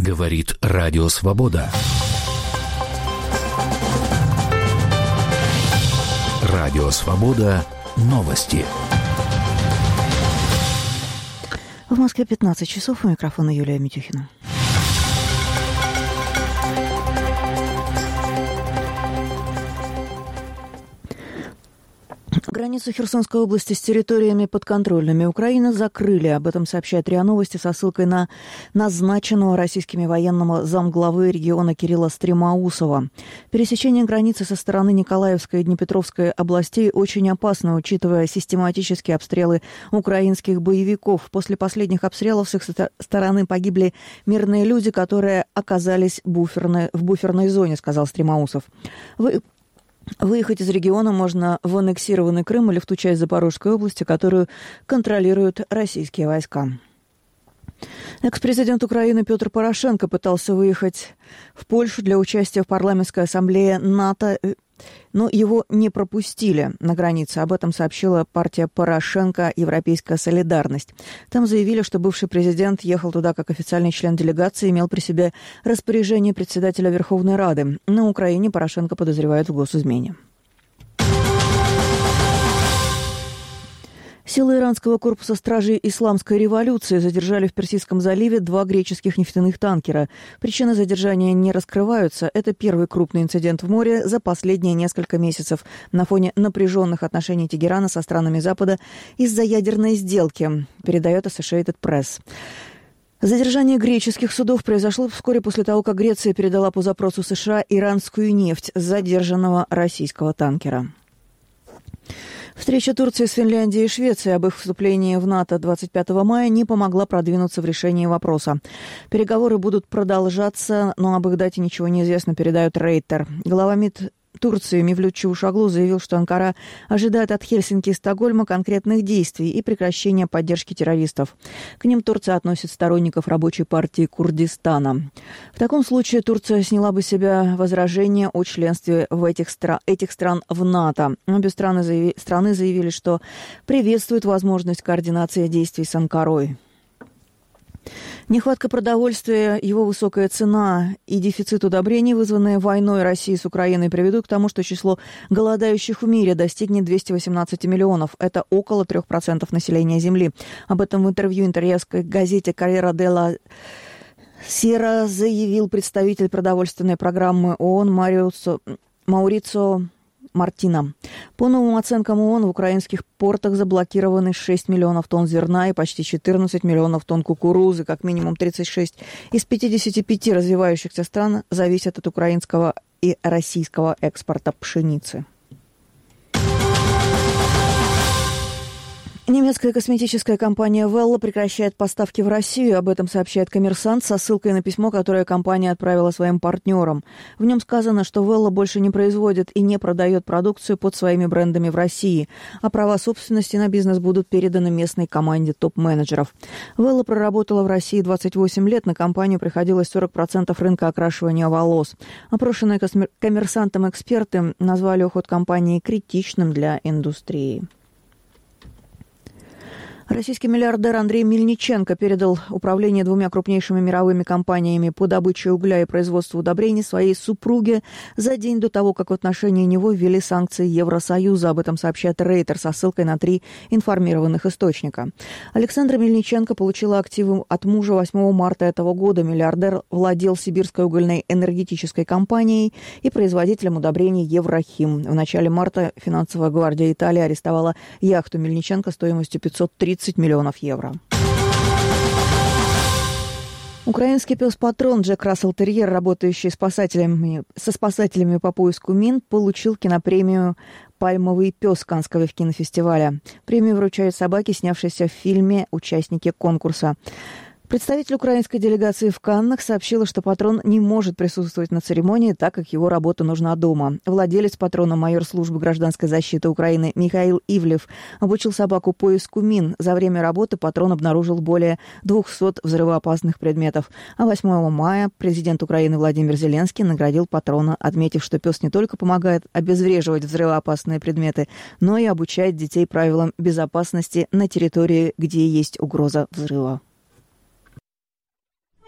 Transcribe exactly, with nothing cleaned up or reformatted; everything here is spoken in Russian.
Говорит Радио Свобода. Радио Свобода. Новости. В Москве пятнадцать часов. У микрофона Юлия Митюхина. Границу Херсонской области с территориями подконтрольными Украины закрыли. Об этом сообщает РИА Новости со ссылкой на назначенного российскими военного замглавы региона Кирилла Стремоусова. Пересечение границы со стороны Николаевской и Днепропетровской областей очень опасно, учитывая систематические обстрелы украинских боевиков. После последних обстрелов с их стороны погибли мирные люди, которые оказались буферной, в буферной зоне, сказал Стремоусов. Вы... Выехать из региона можно в аннексированный Крым или в ту часть Запорожской области, которую контролируют российские войска. Экс-президент Украины Петр Порошенко пытался выехать в Польшу для участия в парламентской ассамблее НАТО, но его не пропустили на границе. Об этом сообщила партия Порошенко «Европейская солидарность». Там заявили, что бывший президент ехал туда как официальный член делегации и имел при себе распоряжение председателя Верховной Рады. На Украине Порошенко подозревают в госизмене. Силы иранского корпуса стражей исламской революции задержали в Персидском заливе два греческих нефтяных танкера. Причины задержания не раскрываются. Это первый крупный инцидент в море за последние несколько месяцев на фоне напряженных отношений Тегерана со странами Запада из-за ядерной сделки, передает Associated Press. Задержание греческих судов произошло вскоре после того, как Греция передала по запросу США иранскую нефть с задержанного российского танкера. Встреча Турции с Финляндией и Швецией об их вступлении в НАТО двадцать пятого мая не помогла продвинуться в решении вопроса. Переговоры будут продолжаться, но об их дате ничего не известно, передает Рейтер. Глава МИД Турции Мевлют Чавушоглу заявил, что Анкара ожидает от Хельсинки и Стокгольма конкретных действий и прекращения поддержки террористов. К ним Турция относит сторонников рабочей партии Курдистана. В таком случае Турция сняла бы с себя возражения о членстве в этих, стра- этих стран в НАТО. Обе страны, заяви- страны заявили, что приветствуют возможность координации действий с Анкарой. Нехватка продовольствия, его высокая цена и дефицит удобрений, вызванные войной России с Украиной, приведут к тому, что число голодающих в мире достигнет двести восемнадцать миллионов. Это около трех процентов населения Земли. Об этом в интервью итальянской газете «Корьера делла Сера» заявил представитель продовольственной программы ООН Мариуцо, Маурицио Мартина. По новым оценкам ООН, в украинских портах заблокированы шесть миллионов тонн зерна и почти четырнадцать миллионов тонн кукурузы. Как минимум тридцать шесть из пятидесяти пяти развивающихся стран зависят от украинского и российского экспорта пшеницы. Немецкая косметическая компания Wella прекращает поставки в Россию. Об этом сообщает «Коммерсант» со ссылкой на письмо, которое компания отправила своим партнерам. В нем сказано, что Wella больше не производит и не продает продукцию под своими брендами в России, а права собственности на бизнес будут переданы местной команде топ-менеджеров. Wella проработала в России двадцать восемь лет. На компанию приходилось сорок процентов рынка окрашивания волос. Опрошенные «Коммерсантом» эксперты назвали уход компании критичным для индустрии. Российский миллиардер Андрей Мельниченко передал управление двумя крупнейшими мировыми компаниями по добыче угля и производству удобрений своей супруге за день до того, как в отношении него ввели санкции Евросоюза. Об этом сообщает Рейтер со ссылкой на три информированных источника. Александра Мельниченко получила активы от мужа восьмого марта этого года. Миллиардер владел Сибирской угольной энергетической компанией и производителем удобрений Еврохим. В начале марта финансовая гвардия Италии арестовала яхту Мельниченко стоимостью пятьсот тридцать миллионов евро. Украинский пес-патрон Джек Рассел-терьер, работающий спасателями, со спасателями по поиску мин, получил кинопремию «Пальмовый пес» Каннского кинофестиваля. Премию вручают собаке, снявшейся в фильме «Участники конкурса». Представитель украинской делегации в Каннах сообщила, что патрон не может присутствовать на церемонии, так как его работа нужна дома. Владелец патрона, майор службы гражданской защиты Украины Михаил Ивлев, обучил собаку поиску мин. За время работы патрон обнаружил более двухсот взрывоопасных предметов. А восьмого мая президент Украины Владимир Зеленский наградил патрона, отметив, что пес не только помогает обезвреживать взрывоопасные предметы, но и обучает детей правилам безопасности на территории, где есть угроза взрыва.